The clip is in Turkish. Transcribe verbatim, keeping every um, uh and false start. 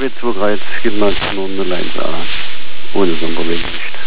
vet ve gayet fikir narsan onunla layın daha. Oynadan bulayım işte.